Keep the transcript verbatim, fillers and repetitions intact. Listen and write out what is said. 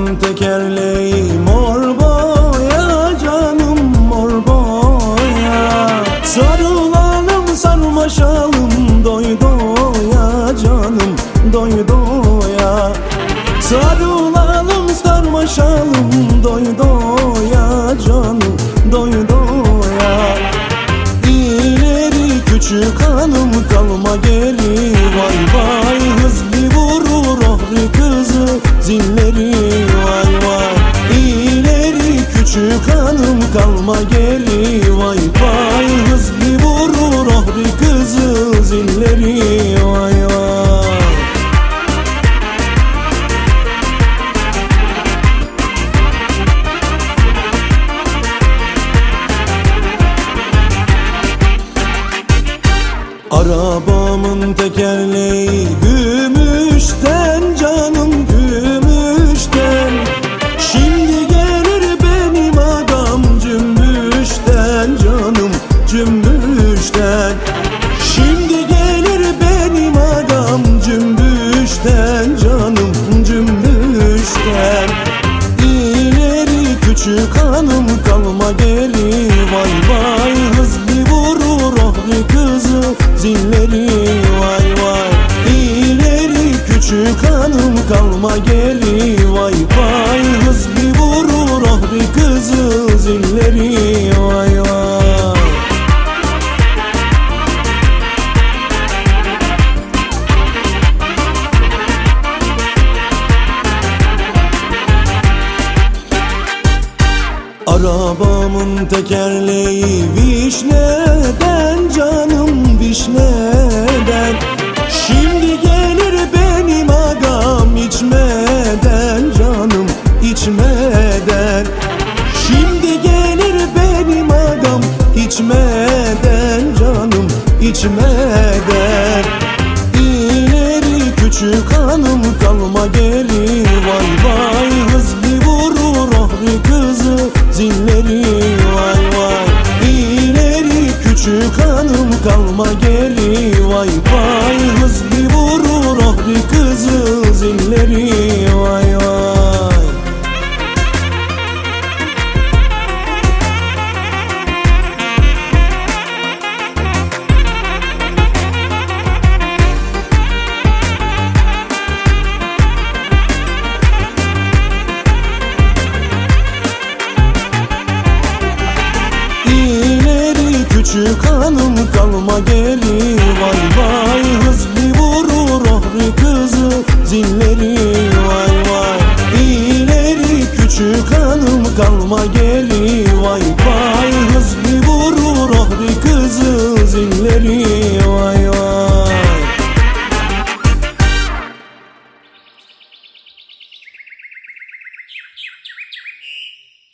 Arabamın tekerleği mor boya canım, mor boya. Sarılalım sarmaşalım doy doya canım, doy doya. Sarılalım sarmaşalım doy doya canım, doy doya. İleri küçük hanım kalma geri, vay vay hızlı vurur ohri kızı zilleri, vay vay. İleri küçük hanım kalma geri, vay vay hızlı vurur ohri kızı zilleri, vay vay. Arabamın tekerleği gümüşten canım, gümüşten. Şimdi gelir benim adam cümbüşten canım, cümbüşten. Şimdi gelir benim adam cümbüşten canım, cümbüşten. İleri küçük hanım kalma geri, vay vay hızlı vurur ohri kızı zilleri, vay vay. İleri küçük hanım kalma geri, vay vay hızlı vurur ohri kızı zilleri, vay vay. Arabamın tekerleği vişneden canım, vişneden. Şimdi gelir benim agam içmeden canım, içmeden. Şimdi gelir benim agam içmeden canım, içmeden. İleri küçük hanım kalma geri, vay vay hızlı vurur ohri kızı zilleri, vay vay. İleri küçük hanım kalma geri, vay